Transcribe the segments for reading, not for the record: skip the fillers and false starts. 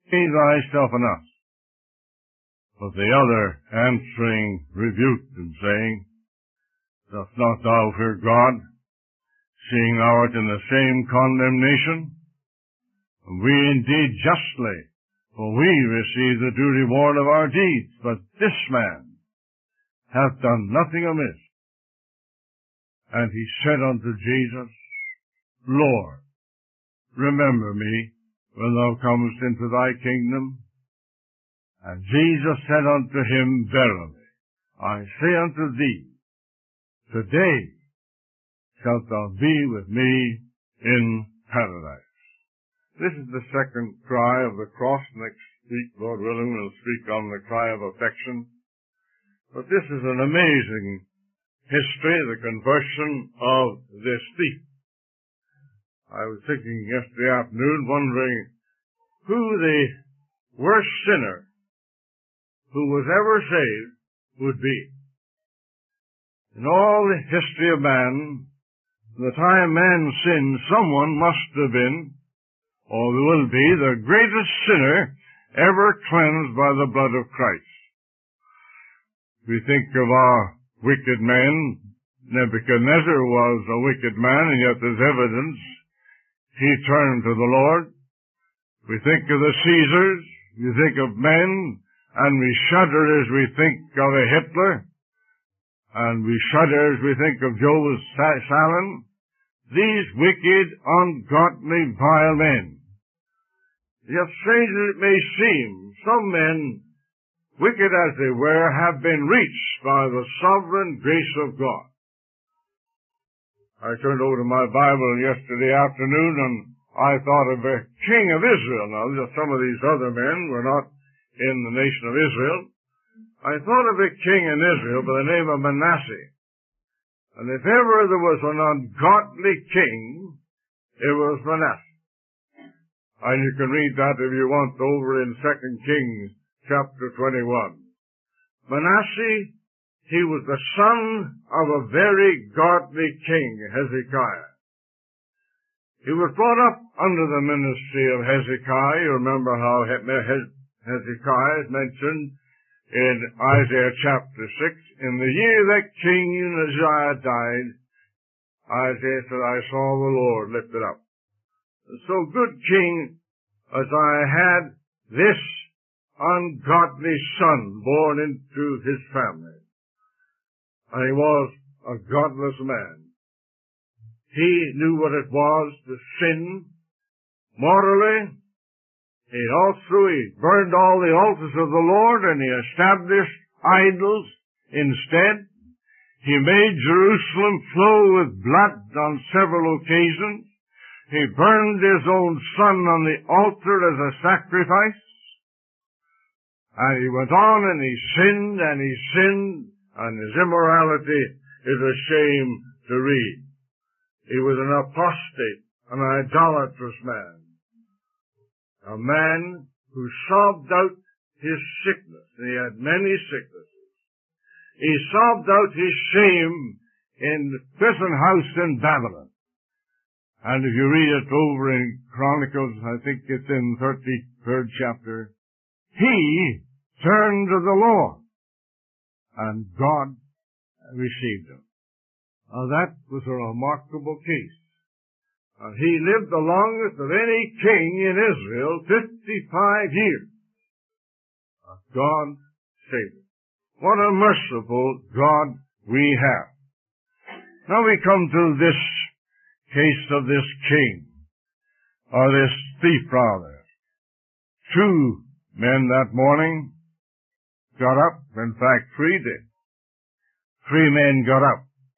thyself on us. But the other answering rebuked him, saying, Dost not thou fear God, seeing thou art in the same condemnation? And we indeed justly, for we receive the due reward of our deeds, but this man hath done nothing amiss. And he said unto Jesus, Lord, remember me when thou comest into thy kingdom. And Jesus said unto him, Verily, I say unto thee, today shalt thou be with me in paradise. This is the second cry of the cross. Next week, Lord willing, we'll speak on the cry of affection. But this is an amazing history, the conversion of this thief. I was thinking yesterday afternoon, wondering who the worst sinner who was ever saved would be. In all the history of man, the time man sinned, someone must have been, or will be, the greatest sinner ever cleansed by the blood of Christ. We think of our wicked men. Nebuchadnezzar was a wicked man, and yet there's evidence he turned to the Lord. We think of the Caesars, we think of men, and we shudder as we think of a Hitler, and we shudder as we think of Joe Stalin. These wicked, ungodly, vile men. Yet strange as it may seem, some men, wicked as they were, have been reached by the sovereign grace of God. I turned over to my Bible yesterday afternoon, and I thought of a king of Israel. Now, some of these other men were not in the nation of Israel. I thought of a king in Israel by the name of Manasseh. And if ever there was an ungodly king, it was Manasseh. And you can read that if you want over in 2 Kings chapter 21. Manasseh, he was the son of a very godly king, Hezekiah. He was brought up under the ministry of Hezekiah. You remember how Hezekiah is mentioned in Isaiah chapter 6. In the year that King Uzziah died, Isaiah said, I saw the Lord lifted up. So good king Uzziah had this ungodly son born into his family. And he was a godless man. He knew what it was to sin morally. He burned all the altars of the Lord, and he established idols instead. He made Jerusalem flow with blood on several occasions. He burned his own son on the altar as a sacrifice. And he went on and he sinned, and his immorality is a shame to read. He was an apostate, an idolatrous man. A man who sobbed out his sickness, and he had many sicknesses. He sobbed out his shame in the prison house in Babylon. And if you read it over in Chronicles, I think it's in 33rd chapter, he turned to the Lord, and God received him. Now that was a remarkable case. And he lived the longest of any king in Israel, 55 years. God saved him. What a merciful God we have. Now we come to this case of this king, or this thief rather. Two men that morning got up. In fact, three did. Three men got up.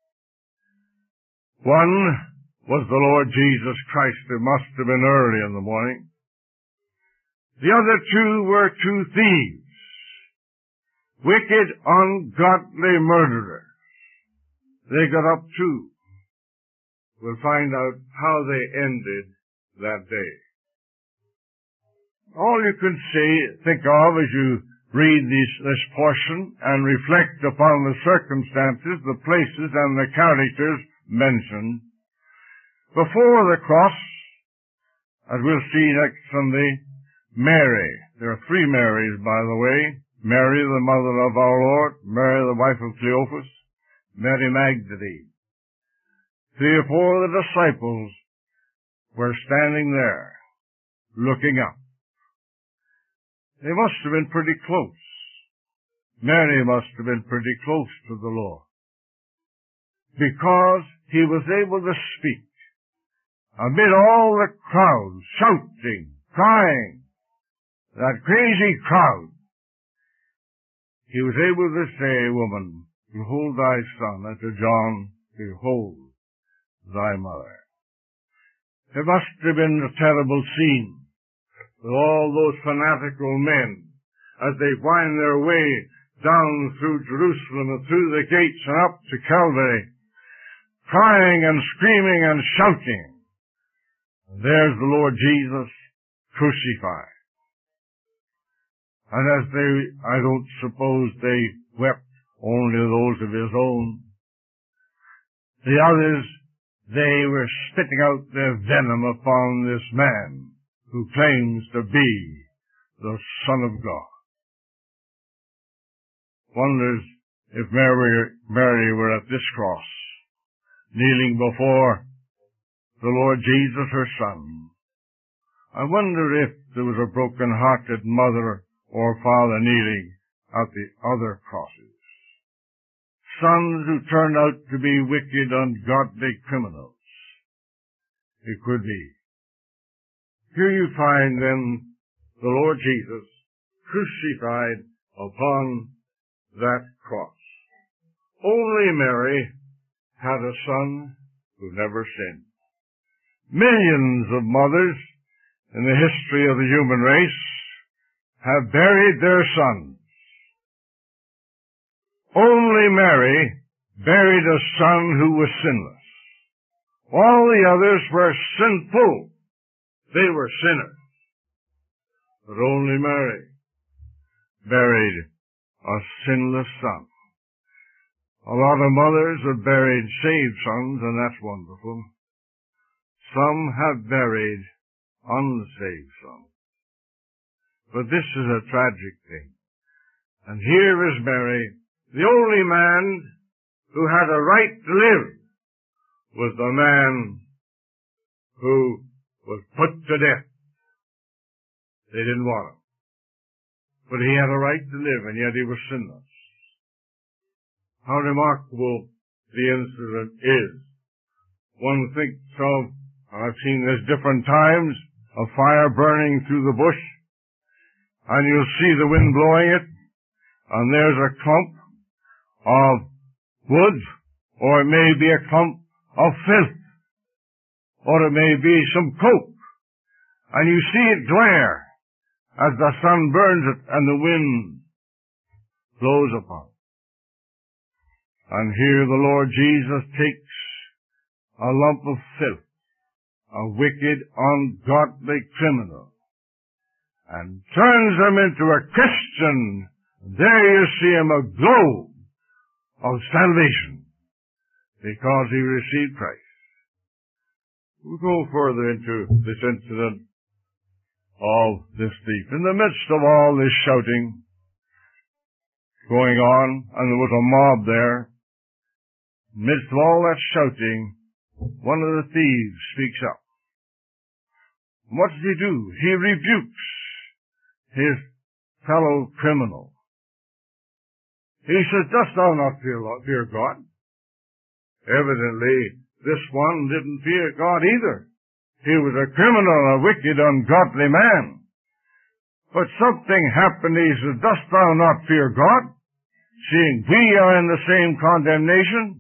One was the Lord Jesus Christ. It must have been early in the morning. The other two were two thieves. Wicked, ungodly murderers. They got up too. We'll find out how they ended that day. All you can think of as you read this portion and reflect upon the circumstances, the places, and the characters mentioned. Before the cross, as we'll see next Sunday, Mary. There are three Marys, by the way. Mary, the mother of our Lord, Mary, the wife of Cleophas, Mary Magdalene. 3 or 4 of the disciples were standing there, looking up. They must have been pretty close. Mary must have been pretty close to the Lord, because he was able to speak amid all the crowd, shouting, crying, that crazy crowd. He was able to say, "Woman, behold thy son," and to John, "Behold thy mother." It must have been a terrible scene with all those fanatical men as they wind their way down through Jerusalem and through the gates and up to Calvary, crying and screaming and shouting. And there's the Lord Jesus crucified. And as I don't suppose they wept, only those of his own. The others, they were spitting out their venom upon this man who claims to be the Son of God. Wonders if Mary were at this cross, kneeling before the Lord Jesus, her son. I wonder if there was a broken-hearted mother or father kneeling at the other crosses. Sons who turned out to be wicked, ungodly criminals. It could be. Here you find then the Lord Jesus crucified upon that cross. Only Mary had a son who never sinned. Millions of mothers in the history of the human race have buried their sons. Only Mary buried a son who was sinless. All the others were sinful. They were sinners. But only Mary buried a sinless son. A lot of mothers have buried saved sons, and that's wonderful. Some have buried unsaved sons. But this is a tragic thing. And here is Mary, the only man who had a right to live was the man who was put to death. They didn't want him. But he had a right to live, and yet he was sinless. How remarkable the incident is. One thinks of, I've seen this different times, a fire burning through the bush, and you'll see the wind blowing it, and there's a clump of wood, or it may be a clump of filth, or it may be some coke, and you see it glare as the sun burns it and the wind blows upon it. And here the Lord Jesus takes a lump of filth, a wicked, ungodly criminal, and turns him into a Christian. There you see him aglow of salvation because he received Christ. We'll go further into this incident of this thief. In the midst of all this shouting going on, and there was a mob there, amidst of all that shouting, one of the thieves speaks up. And what does he do? He rebukes his fellow criminal. He says, "Dost thou not fear God?" Evidently, this one didn't fear God either. He was a criminal, a wicked, ungodly man. But something happened. He said, "Dost thou not fear God, seeing we are in the same condemnation?"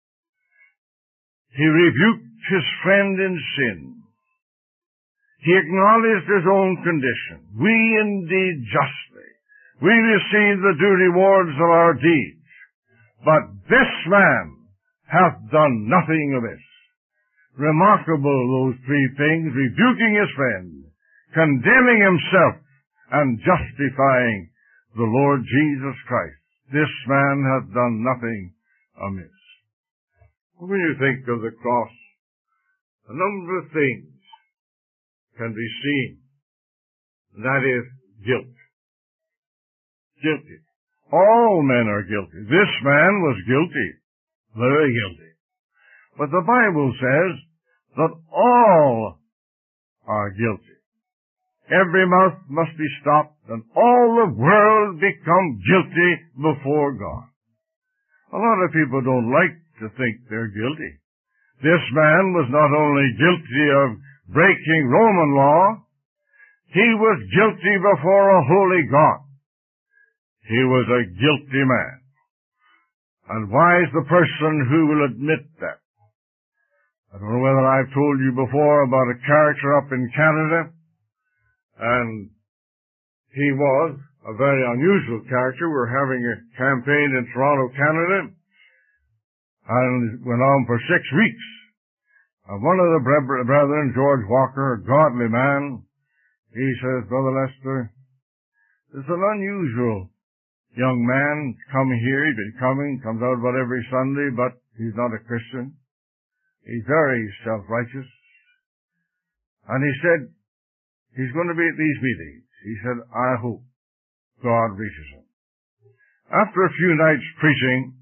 He rebuked his friend in sin. He acknowledged his own condition. We indeed justly. We receive the due rewards of our deeds. But this man hath done nothing amiss. Remarkable, those three things: rebuking his friend, condemning himself, and justifying the Lord Jesus Christ. This man hath done nothing amiss. When you think of the cross, a number of things can be seen. That is guilt. Guilty. All men are guilty. This man was guilty. Very guilty. But the Bible says that all are guilty. Every mouth must be stopped and all the world become guilty before God. A lot of people don't like to think they're guilty. This man was not only guilty of breaking Roman law, he was guilty before a holy God. He was a guilty man. And wise the person who will admit that. I don't know whether I've told you before about a character up in Canada, and he was a very unusual character. We're having a campaign in Toronto, Canada, and it went on for 6 weeks. And one of the brethren, George Walker, a godly man, he says, Brother Lester, there's an unusual young man come here. He's been coming, comes out about every Sunday, but he's not a Christian. He's very self-righteous. And he said, he's going to be at these meetings. He said, I hope God reaches him. After a few nights preaching,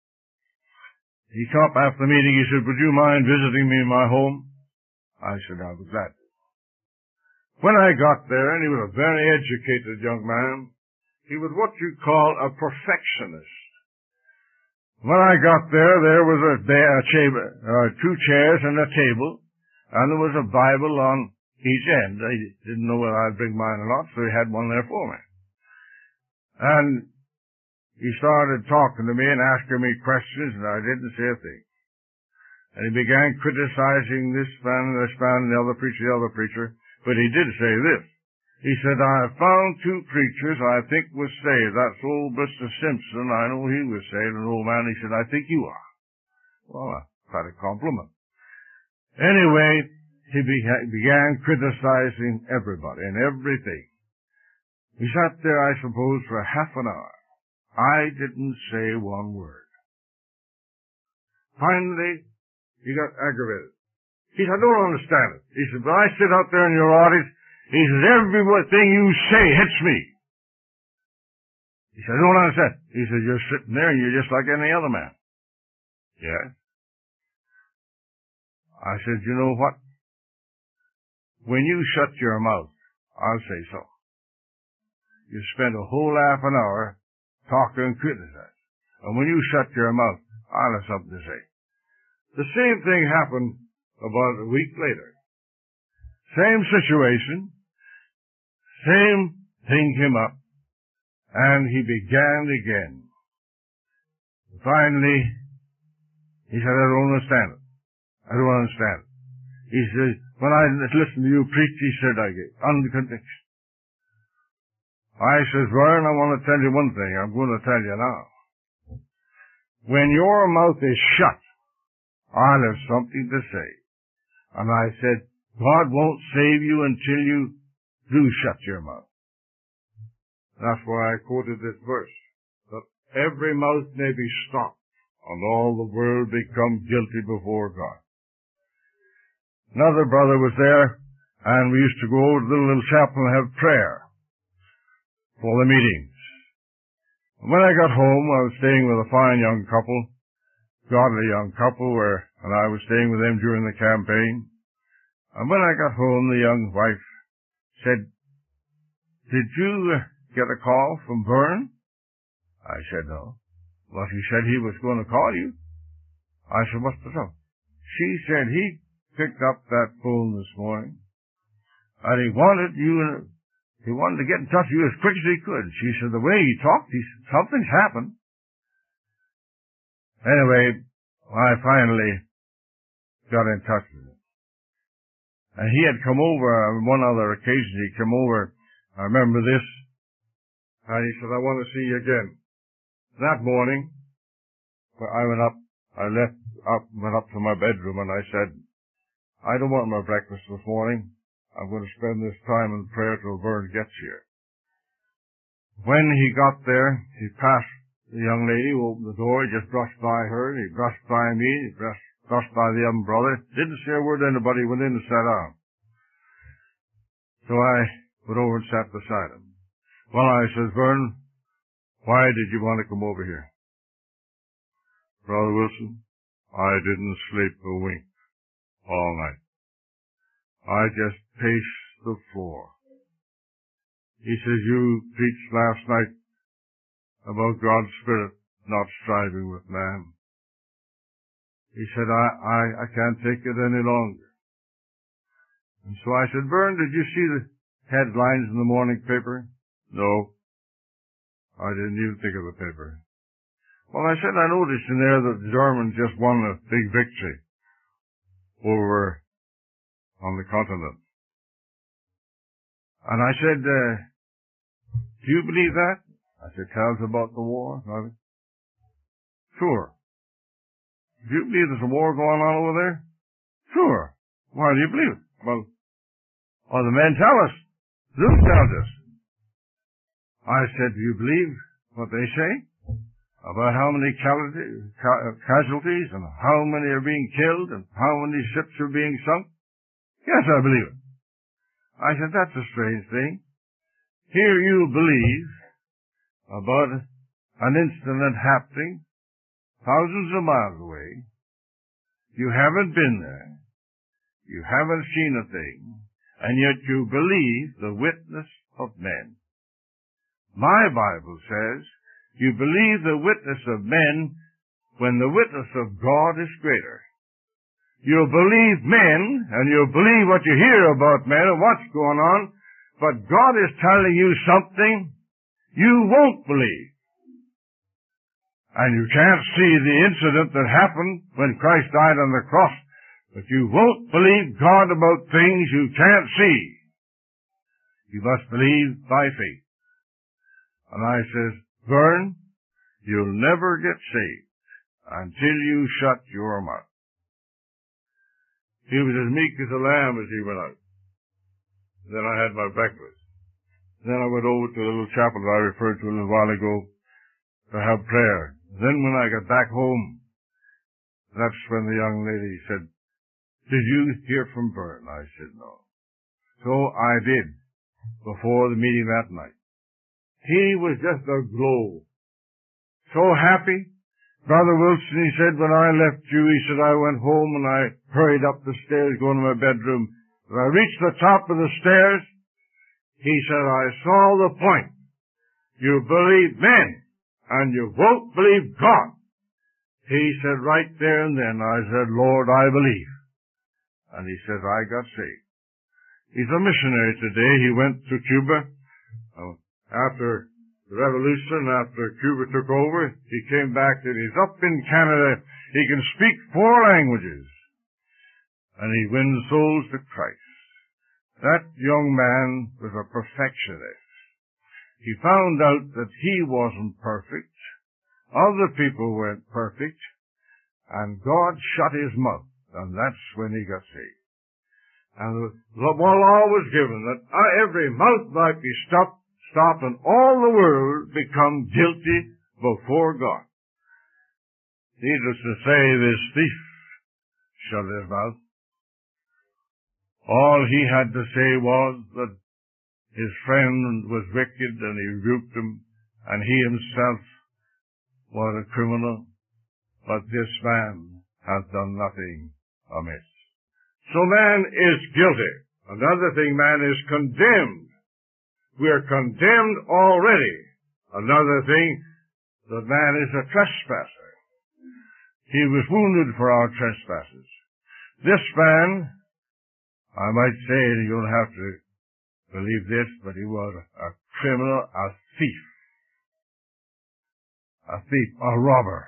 he came up after the meeting. He said, would you mind visiting me in my home? I said, I'll be glad. When I got there, and he was a very educated young man, he was what you call a perfectionist. When I got there was a chamber, 2 chairs and a table, and there was a Bible on each end. I didn't know whether I'd bring mine or not, so he had one there for me. And he started talking to me and asking me questions, and I didn't say a thing. And he began criticizing this man, the other preacher, but he did say this. He said, I have found 2 preachers I think was saved. That's old Mr. Simpson. I know he was saved. An old man. He said, I think you are. Well, quite a compliment. Anyway, he began criticizing everybody and everything. We sat there, I suppose, for half an hour. I didn't say one word. Finally, he got aggravated. He said, I don't understand it. He said, when I sit out there in your audience, he says, everything you say hits me. He said, I don't understand. He said, you're sitting there and you're just like any other man. Yes. I said, you know what? When you shut your mouth, I'll say so. You spend a whole half an hour talking and criticizing. And when you shut your mouth, I'll have something to say. The same thing happened about a week later. Same situation. Same thing came up, and he began again. Finally, he said, I don't understand it. I don't understand it. He said, when I listened to you preach, he said, I get under conviction. I says, Vern, I want to tell you one thing. I'm going to tell you now. When your mouth is shut, I'll have something to say. And I said, God won't save you until you do shut your mouth. That's why I quoted this verse, that every mouth may be stopped, and all the world become guilty before God. Another brother was there, and we used to go over to the little chapel and have prayer for the meetings. And when I got home, I was staying with a fine young couple, godly young couple, and I was staying with them during the campaign. And when I got home, the young wife said, did you get a call from Vern? I said, no. Well, he said he was going to call you. I said, what's the trouble? She said he picked up that phone this morning, and he wanted to get in touch with you as quick as he could. She said, the way he talked, something's happened. Anyway, I finally got in touch with him. And he had come over on one other occasion. He came over, I remember this, and he said, I want to see you again. That morning, I went up to my bedroom, and I said, I don't want my breakfast this morning. I'm going to spend this time in prayer till Vern gets here. When he got there, he passed the young lady who opened the door. He just brushed by her, he brushed by me, he brushed by the other brother. Didn't say a word to anybody, went in and sat down. So I went over and sat beside him. Well, I says, Vern, why did you want to come over here? Brother Wilson, I didn't sleep a wink all night. I just paced the floor. He says, you preached last night about God's Spirit not striving with man. He said, I can't take it any longer. And so I said, Vern, did you see the headlines in the morning paper? No. I didn't even think of the paper. Well, I said, I noticed in there that the Germans just won a big victory over on the continent. And I said, do you believe that? I said, tell us about the war. Sure. Do you believe there's a war going on over there? Sure. Why do you believe it? Well, the men tell us. Zeus tells us. I said, do you believe what they say about how many casualties and how many are being killed and how many ships are being sunk? Yes, I believe it. I said, that's a strange thing. Here you believe about an incident happening thousands of miles away. You haven't been there. You haven't seen a thing. And yet you believe the witness of men. My Bible says you believe the witness of men when the witness of God is greater. You believe men, and you believe what you hear about men and what's going on, but God is telling you something you won't believe. And you can't see the incident that happened when Christ died on the cross, but you won't believe God about things you can't see. You must believe by faith. And I says, Vern, you'll never get saved until you shut your mouth. He was as meek as a lamb as he went out. Then I had my breakfast. Then I went over to the little chapel that I referred to a little while ago to have prayer. Then when I got back home, that's when the young lady said, did you hear from Vern? I said, no. So I did, before the meeting that night. He was just aglow. So happy. Brother Wilson, he said, when I left you, he said, I went home and I hurried up the stairs going to my bedroom. When I reached the top of the stairs, he said, I saw the point. You believe men, and you won't believe God. He said right there and then, I said, Lord, I believe. And he said, I got saved. He's a missionary today. He went to Cuba. After the revolution, after Cuba took over, he came back and he's up in Canada. He can speak 4 languages. And he wins souls to Christ. That young man was a perfectionist. He found out that he wasn't perfect. Other people weren't perfect. And God shut his mouth. And that's when he got saved. And the law was given that every mouth might be stopped and all the world become guilty before God. Needless to say, this thief shut his mouth. All he had to say was that his friend was wicked and he rebuked him, and he himself was a criminal, but this man has done nothing amiss. So man is guilty. Another thing, man is condemned. We are condemned already. Another thing, that man is a trespasser. He was wounded for our trespasses. This man, I might say, you don't have to believe this, but he was a criminal, a thief. A robber.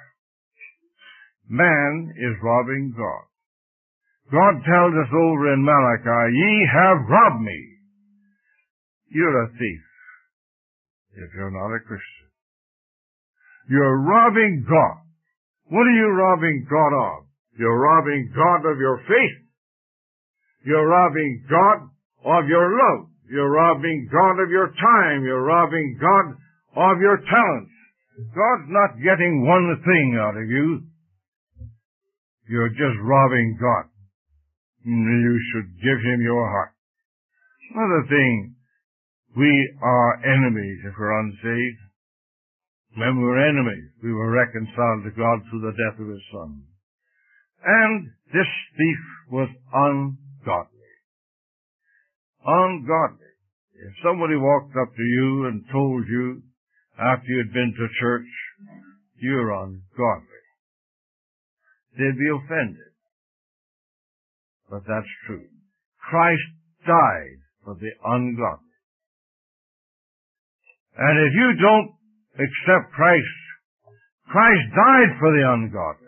Man is robbing God. God tells us over in Malachi, ye have robbed me. You're a thief if you're not a Christian. You're robbing God. What are you robbing God of? You're robbing God of your faith. You're robbing God of your love. You're robbing God of your time. You're robbing God of your talents. God's not getting one thing out of you. You're just robbing God. You should give him your heart. Another thing, We are enemies if we're unsaved. When we were enemies, we were reconciled to God through the death of His Son. And this thief was ungodly. Ungodly. If somebody walked up to you and told you, after you had been to church, you're ungodly, they'd be offended. But that's true. Christ died for the ungodly. And if you don't accept Christ, Christ died for the ungodly.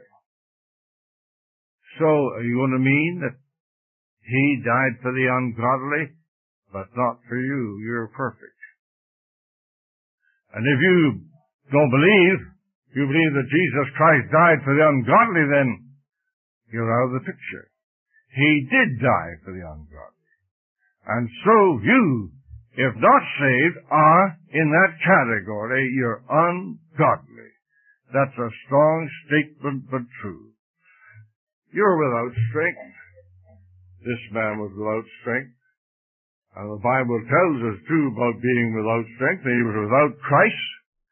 So, are you going to mean that He died for the ungodly, but not for you? You're perfect. And if you don't believe, you believe that Jesus Christ died for the ungodly, then you're out of the picture. He did die for the ungodly. And so you, if not saved, are in that category. You're ungodly. That's a strong statement, but true. You're without strength. This man was without strength. And the Bible tells us, too, about being without strength. He was without Christ.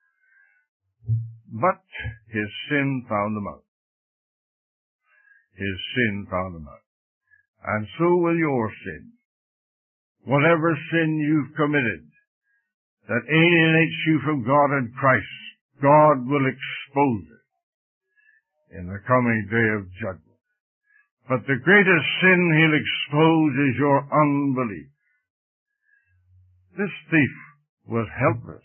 But his sin found him out. His sin found him out. And so will your sin. Whatever sin you've committed that alienates you from God and Christ, God will expose it in the coming day of judgment. But the greatest sin He'll expose is your unbelief. This thief was helpless.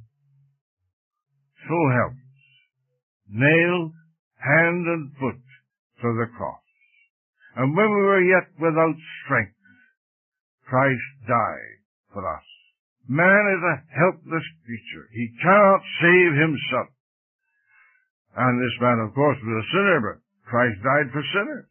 So helpless. Nailed hand and foot to the cross. And when we were yet without strength, Christ died for us. Man is a helpless creature. He cannot save himself. And this man, of course, was a sinner, but Christ died for sinners.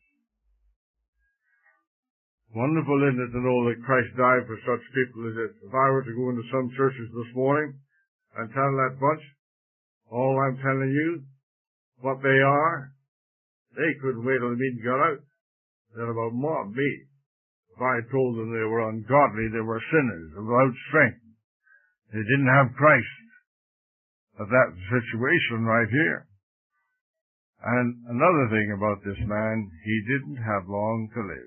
Wonderful, isn't it, to know that Christ died for such people as this? If I were to go into some churches this morning and tell that bunch, all I'm telling you, what they are, they couldn't wait till the meeting got out. They'd about mob me. If I told them they were ungodly, they were sinners, without strength. They didn't have Christ. But that's the situation right here. And another thing about this man, he didn't have long to live.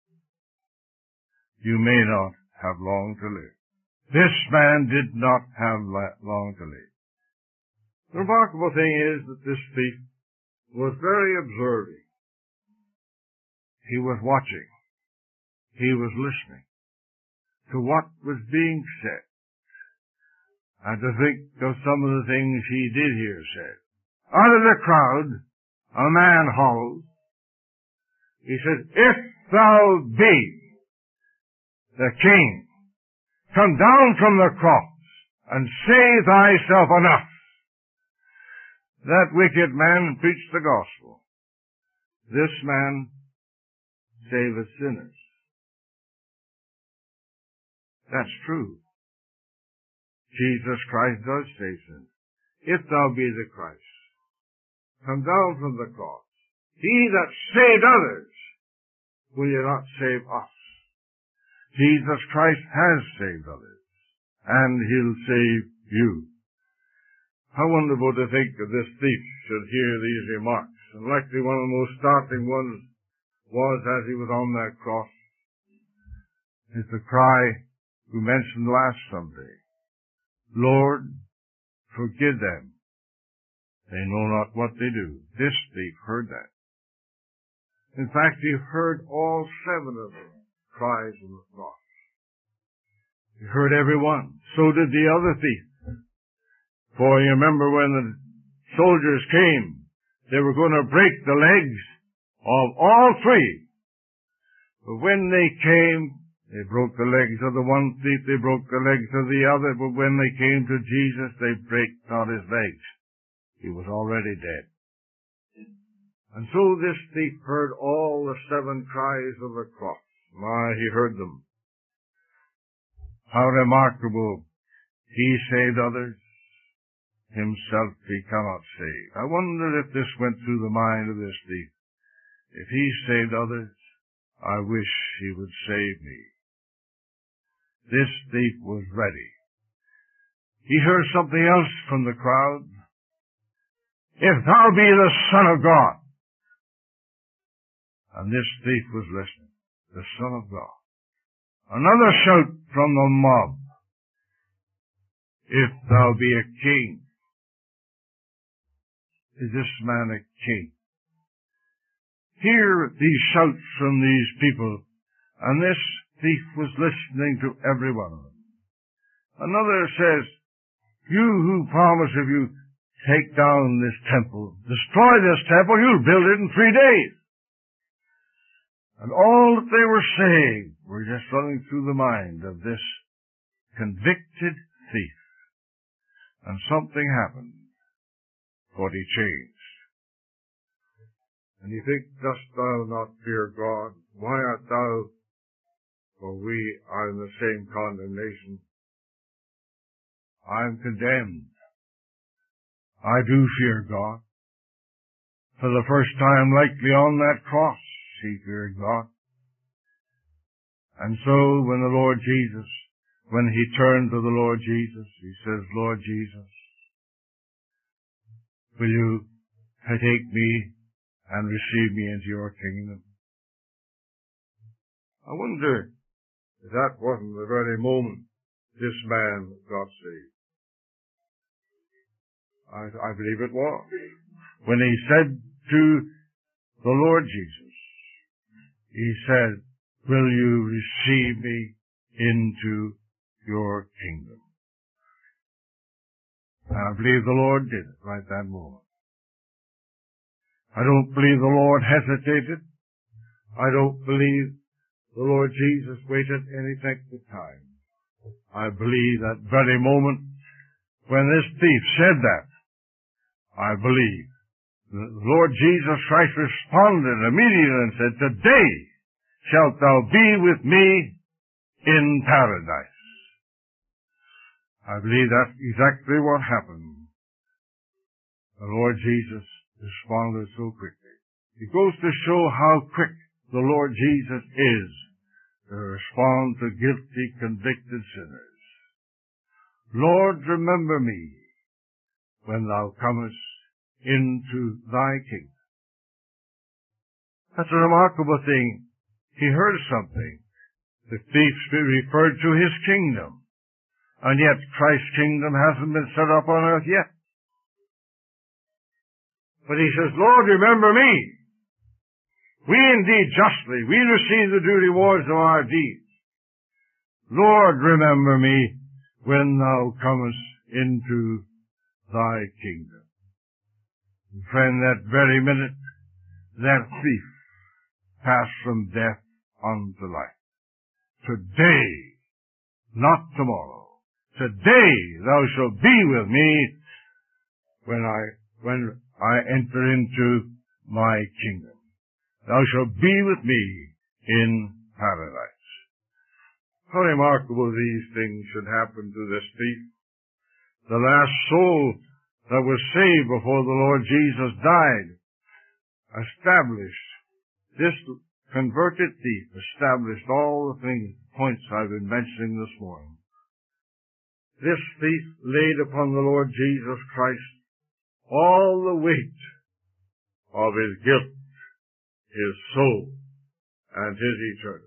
You may not have long to live. This man did not have long to live. The remarkable thing is that this thief was very observing. He was watching. He was listening to what was being said. And to think of some of the things he did hear said. Out of the crowd, a man hollows. He said, "If thou be the King, come down from the cross and save thyself enough." That wicked man preached the gospel. This man saveth sinners. That's true. Jesus Christ does save sinners. If thou be the Christ, come down from the cross. He that saved others, will you not save us? Jesus Christ has saved others, and He'll save you. How wonderful to think that this thief should hear these remarks. And likely one of the most startling ones was as he was on that cross, is the cry we mentioned last Sunday. Lord, forgive them. They know not what they do. This thief heard that. In fact, he heard all 7 of them cries on the cross. He heard every one. So did the other thief. For you remember when the soldiers came, they were going to break the legs of all 3. But when they came, they broke the legs of the one thief, they broke the legs of the other, but when they came to Jesus, they brake not his legs. He was already dead. And so this thief heard all the 7 cries of the cross. My, he heard them. How remarkable. He saved others. Himself he cannot save. I wonder if this went through the mind of this thief. If he saved others, I wish he would save me. This thief was ready he heard something else from the crowd. If thou be the Son of God. And this thief was listening. The Son of God. Another shout from the mob. If thou be a king. Is this man a king? Hear these shouts from these people, and this thief was listening to every one of them. Another says, you who promise if you take down this temple, destroy this temple, you'll build it in 3 days. And all that they were saying were just running through the mind of this convicted thief. And something happened, for he changed. And you think, dost thou not fear God? Why art thou, for we are in the same condemnation? I am condemned. I do fear God. For the first time, likely on that cross, he feared God. And so when the Lord Jesus, when he turned to the Lord Jesus, he says, Lord Jesus, will you take me and receive me into your kingdom? I wonder if that wasn't the very moment this man got saved. I believe it was. When he said to the Lord Jesus, he said, will you receive me into your kingdom? And I believe the Lord did it right that moment. I don't believe the Lord hesitated. I don't believe the Lord Jesus waited any length of time. I believe that very moment when this thief said that, I believe the Lord Jesus Christ responded immediately and said, today shalt thou be with me in paradise. I believe that's exactly what happened. The Lord Jesus responded so quickly. It goes to show how quick the Lord Jesus is to respond to guilty, convicted sinners. Lord, remember me when thou comest into thy kingdom. That's a remarkable thing. He heard something. The thief referred to his kingdom. And yet Christ's kingdom hasn't been set up on earth yet. But he says, Lord, remember me. We indeed justly, we receive the due rewards of our deeds. Lord, remember me when thou comest into thy kingdom. And friend, that very minute, that thief passed from death unto life. Today, not tomorrow. Today thou shalt be with me when I enter into my kingdom. Thou shalt be with me in paradise. How remarkable these things should happen to this thief. The last soul that was saved before the Lord Jesus died established, this converted thief established all the points I've been mentioning this morning. This thief laid upon the Lord Jesus Christ all the weight of his guilt, his soul, and his eternity.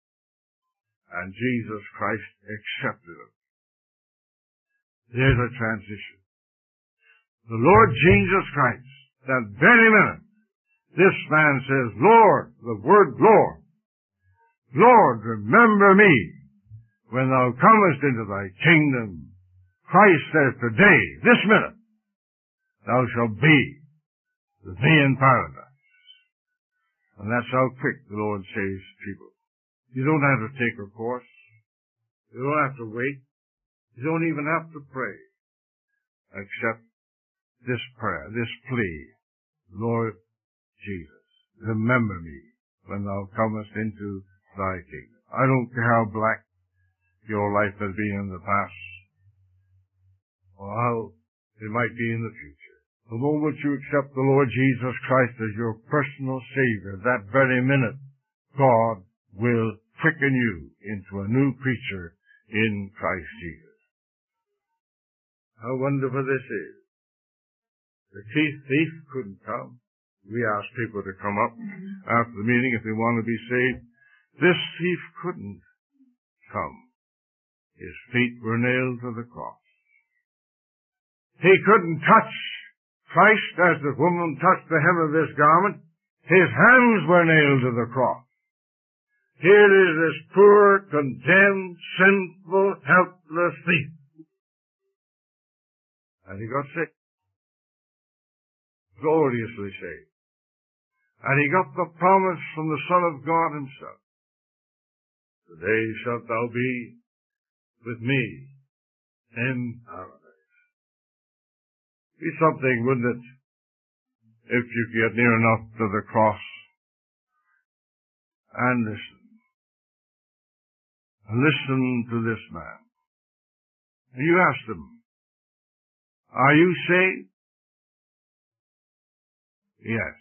And Jesus Christ accepted it. There's a transition. The Lord Jesus Christ, that very minute, this man says, Lord, the word Lord, Lord, remember me when thou comest into thy kingdom. Christ says today, this minute, thou shalt be with me in paradise. And that's how quick the Lord saves people. You don't have to take a course. You don't have to wait. You don't even have to pray. Except this prayer, this plea. Lord Jesus, remember me when thou comest into thy kingdom. I don't care how black your life has been in the past, or how it might be in the future. The moment you accept the Lord Jesus Christ as your personal Savior, that very minute, God will quicken you into a new creature in Christ Jesus. How wonderful this is. The thief couldn't come. We asked people to come up after the meeting if they want to be saved. This thief couldn't come. His feet were nailed to the cross. He couldn't touch Christ as the woman touched the hem of this garment. His hands were nailed to the cross. Here is this poor, condemned, sinful, helpless thief. And he got sick. Gloriously saved. And he got the promise from the Son of God himself. Today shalt thou be with me in paradise. Be something, wouldn't it, if you get near enough to the cross and listen. And listen to this man. And you ask him, are you saved? Yes.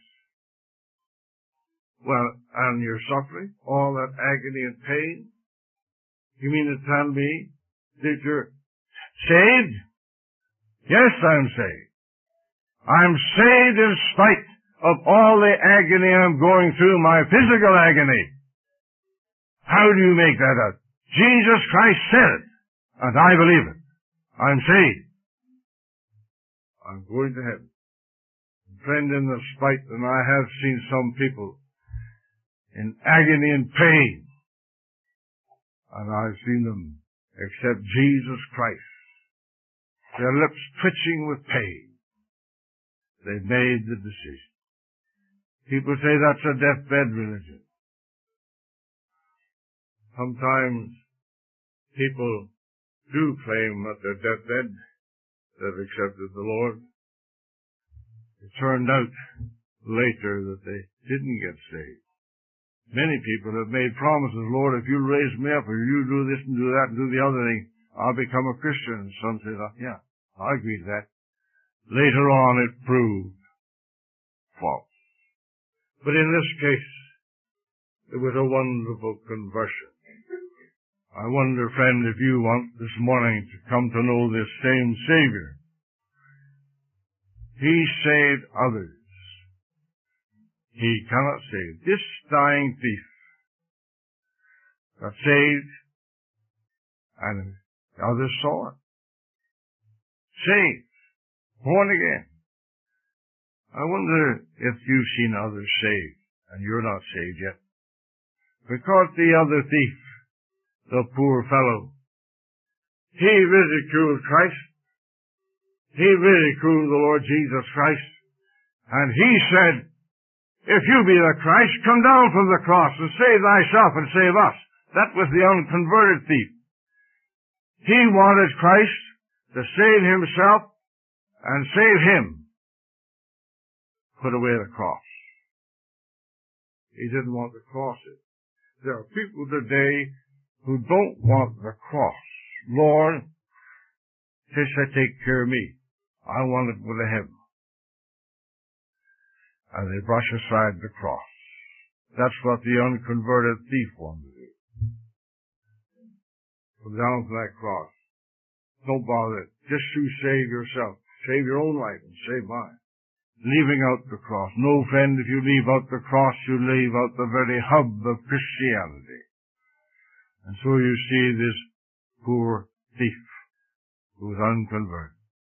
Well, and you're suffering all that agony and pain? You mean to tell me that you're saved? Yes, I'm saved. I'm saved in spite of all the agony I'm going through, my physical agony. How do you make that out? Jesus Christ said it, and I believe it. I'm saved. I'm going to heaven. Friend, in the spite, and I have seen some people in agony and pain, and I've seen them accept Jesus Christ. Their lips twitching with pain. They've made the decision. People say that's a deathbed religion. Sometimes people do claim at their deathbed they've accepted the Lord. It turned out later that they didn't get saved. Many people have made promises, Lord, if you raise me up, or you do this and do that and do the other thing, I'll become a Christian. And some say, yeah, I agree to that. Later on it proved false. But in this case, it was a wonderful conversion. I wonder, friend, if you want this morning to come to know this same Savior. He saved others. He cannot save. This dying thief got saved, and others saw it. Saved. Born again. I wonder if you've seen others saved, and you're not saved yet. Because the other thief, the poor fellow, he ridiculed Christ. He ridiculed the Lord Jesus Christ. And he said, if you be the Christ, come down from the cross and save thyself and save us. That was the unconverted thief. He wanted Christ to save himself and save him. Put away the cross. He didn't want the cross. There are people today who don't want the cross. Lord, just take care of me. I want to go to heaven. And they brush aside the cross. That's what the unconverted thief wanted to do. Come down from that cross. Don't bother. Just you save yourself. Save your own life and save mine. Leaving out the cross. No, friend, if you leave out the cross, you leave out the very hub of Christianity. And so you see this poor thief who was unconverted.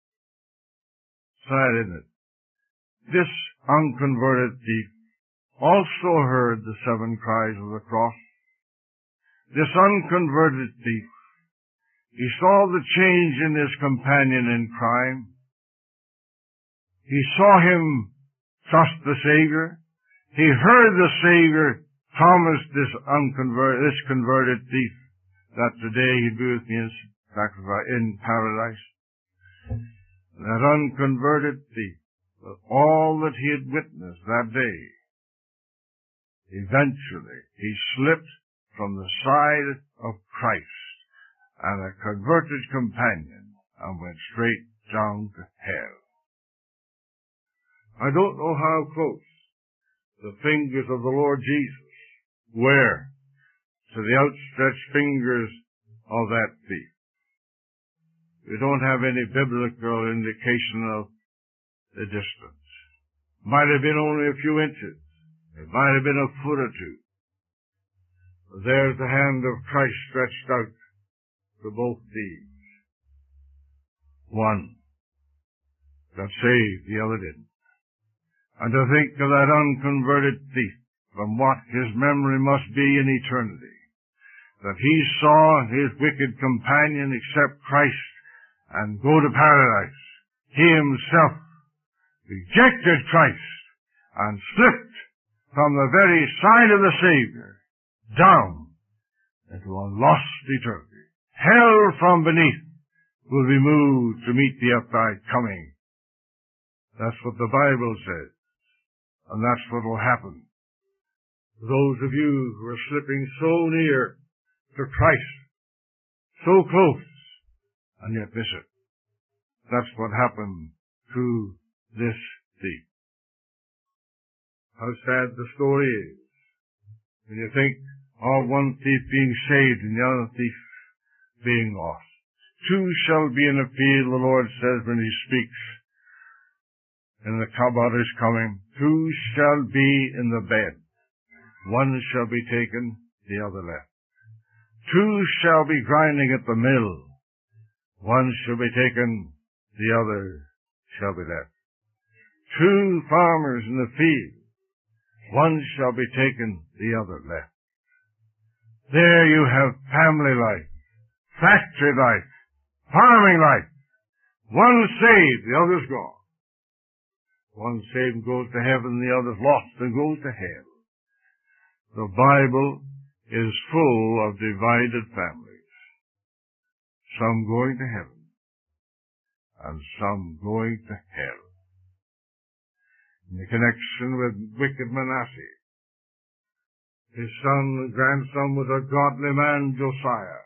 Sad, isn't it? This unconverted thief also heard the 7 cries of the cross. This unconverted thief, he saw the change in his companion in crime. He saw him trust the Savior. He heard the Savior promise this converted thief that today he'd be with me in paradise. That unconverted thief, with all that he had witnessed that day, eventually he slipped from the side of Christ and a converted companion and went straight down to hell. I don't know how close the fingers of the Lord Jesus were to the outstretched fingers of that thief. We don't have any biblical indication of the distance. Might have been only a few inches. It might have been a foot or two. But there's the hand of Christ stretched out to both these. One got saved, the other didn't. And to think of that unconverted thief, from what his memory must be in eternity, that he saw his wicked companion accept Christ and go to paradise. He himself rejected Christ and slipped from the very side of the Savior down into a lost eternity. Hell from beneath will be moved to meet the upright coming. That's what the Bible says. And that's what will happen. Those of you who are slipping so near to Christ, so close, and yet miss it. That's what happened to this thief. How sad the story is when you think of one thief being saved and the other thief being lost. Two shall be in the field, the Lord says when he speaks in the about his coming. Two shall be in the bed. One shall be taken, the other left. Two shall be grinding at the mill. One shall be taken, the other shall be left. Two farmers in the field. One shall be taken, the other left. There you have family life, factory life, farming life. One saved, the other's gone. One saved and goes to heaven, the other's lost and goes to hell. The Bible is full of divided families. Some going to heaven and some going to hell. In the connection with wicked Manasseh, his son and grandson was a godly man, Josiah.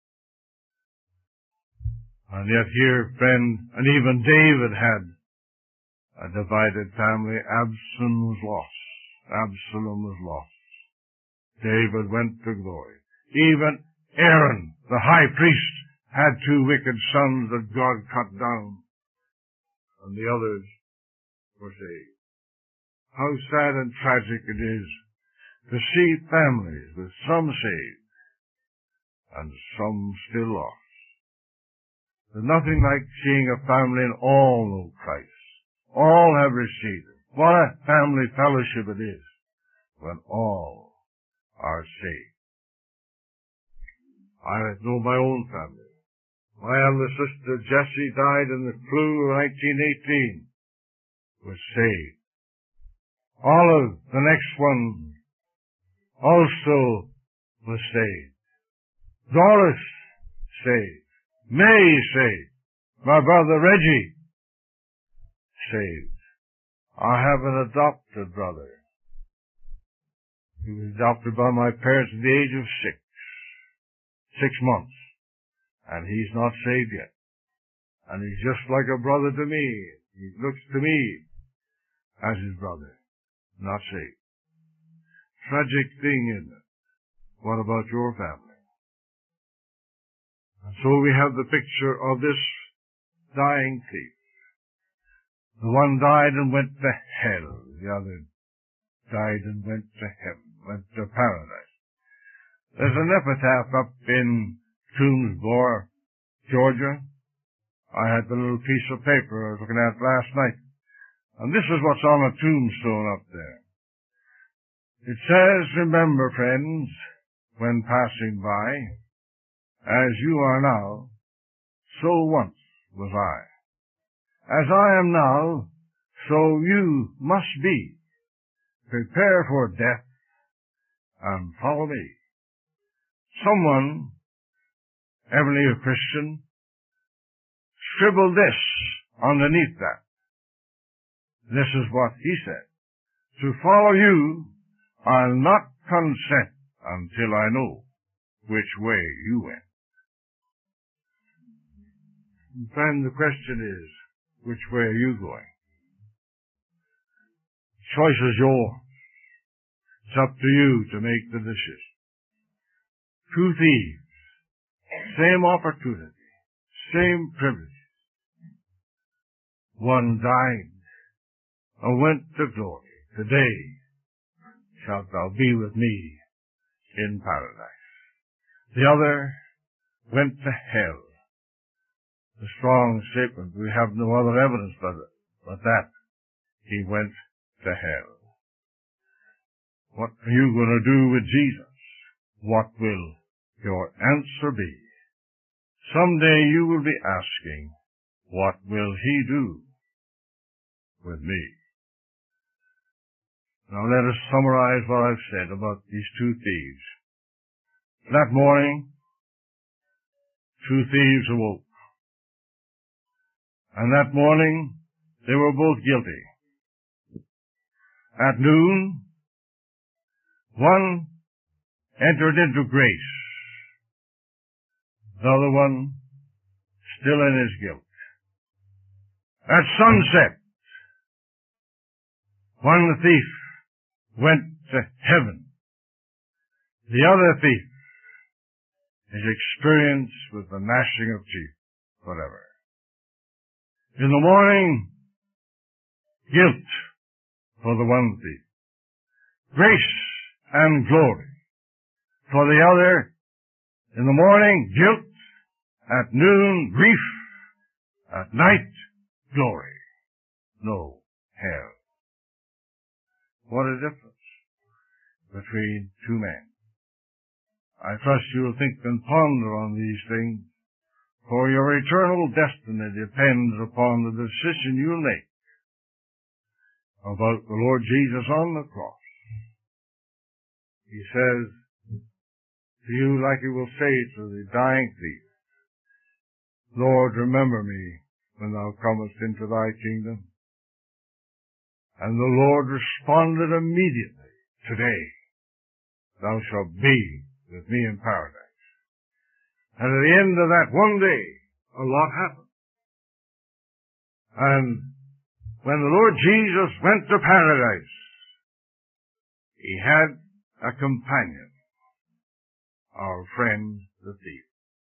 And yet here, friend, and even David had a divided family. Absalom was lost. Absalom was lost. David went to glory. Even Aaron, the high priest, had two wicked sons that God cut down, and the others were saved. How sad and tragic it is to see families with some saved and some still lost. There's nothing like seeing a family and all know Christ. All have received Him. What a family fellowship it is when all are saved. I know my own family. My eldest sister Jessie died in the flu in 1918. Was saved. Olive, the next one, also was saved. Doris, saved. May, saved. My brother Reggie, saved. I have an adopted brother. He was adopted by my parents at the age of 6 months. And he's not saved yet. And he's just like a brother to me. He looks to me as his brother. Not saved. Tragic thing, isn't it? What about your family? And so we have the picture of this dying thief. The one died and went to hell. The other died and went to heaven, went to paradise. There's an epitaph up in Toomsboro, Georgia. I had the little piece of paper I was looking at last night. And this is what's on a tombstone up there. It says, remember, friends, when passing by, as you are now, so once was I. As I am now, so you must be. Prepare for death and follow me. Someone, evidently a Christian, scribbled this underneath that. This is what he said. To follow you, I'll not consent until I know which way you went. And friend, the question is, which way are you going? Choice is yours. It's up to you to make the decision. Two thieves, same opportunity, same privileges. One died and went to glory. Today shalt thou be with me in paradise. The other went to hell. The strong statement, we have no other evidence but that he went to hell. What are you going to do with Jesus? What will your answer be? Someday you will be asking, what will he do with me? Now let us summarize what I've said about these two thieves. That morning, two thieves awoke. And that morning, they were both guilty. At noon, one entered into grace. The other one still in his guilt. At sunset, one thief went to heaven. The other thief is experienced with the gnashing of teeth forever. In the morning, guilt for the one thief. Grace and glory for the other. In the morning, guilt. At noon, grief. At night, glory. No hell. What a difference between two men. I trust you'll think and ponder on these things, for your eternal destiny depends upon the decision you'll make about the Lord Jesus on the cross. He says to you, like he will say to the dying thief, Lord, remember me when thou comest into thy kingdom. And the Lord responded immediately, today thou shalt be with me in paradise. And at the end of that one day, a lot happened. And when the Lord Jesus went to paradise, he had a companion, our friend the thief.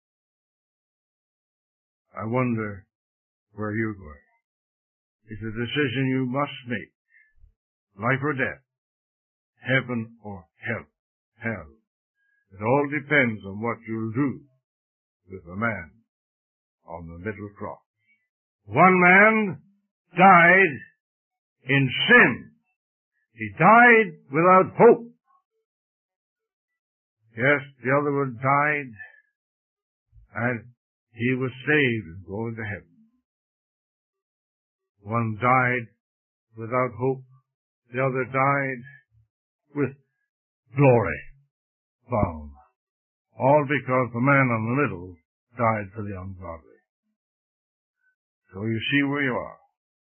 I wonder where you're going. It's a decision you must make. Life or death. Heaven or hell. Hell. It all depends on what you'll do with the man on the middle cross. One man died in sin. He died without hope. Yes, the other one died, and he was saved and going to heaven. One died without hope. The other died with glory found. All because the man in the middle died for the ungodly. So you see where you are.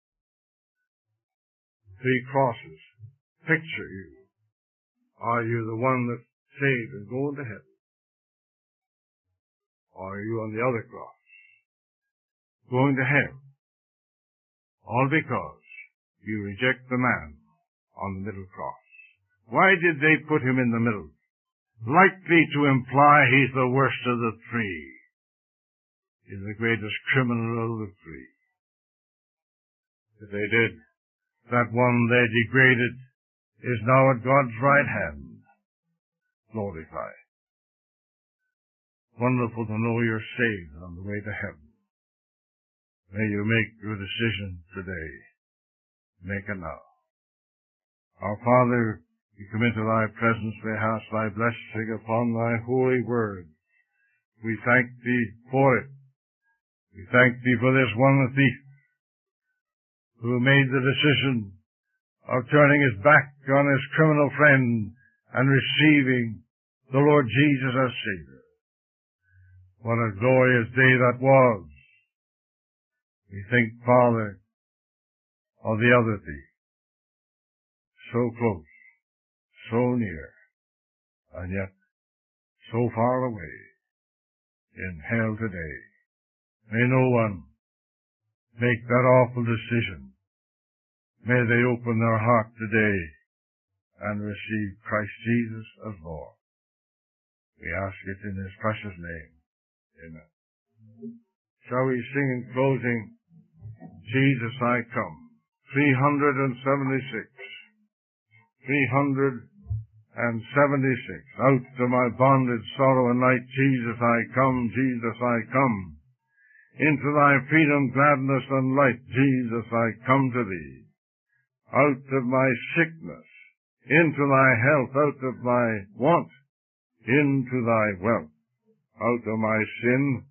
Three crosses picture you. Are you the one that's saved and going to heaven? Or are you on the other cross, going to hell? All because you reject the man on the middle cross. Why did they put him in the middle? Likely to imply he's the worst of the three. He's the greatest criminal of the three. If they did, that one they degraded is now at God's right hand, glorified. Wonderful to know you're saved on the way to heaven. May you make your decision today. Make it now. Our Father, we come into thy presence, we ask thy blessing upon thy holy word. We thank thee for it. We thank thee for this one thief who made the decision of turning his back on his criminal friend and receiving the Lord Jesus as Savior. What a glorious day that was. We think, Father, of the other thief. So close, so near, and yet so far away in hell today. May no one make that awful decision. May they open their heart today and receive Christ Jesus as Lord. We ask it in his precious name. Amen. Shall we sing in closing, Jesus, I come? 376. 376. Out of my bondage, sorrow, and night, Jesus, I come, Jesus, I come. Into thy freedom, gladness, and light, Jesus, I come to thee. Out of my sickness, into thy health, out of my want, into thy wealth. Out of my sin,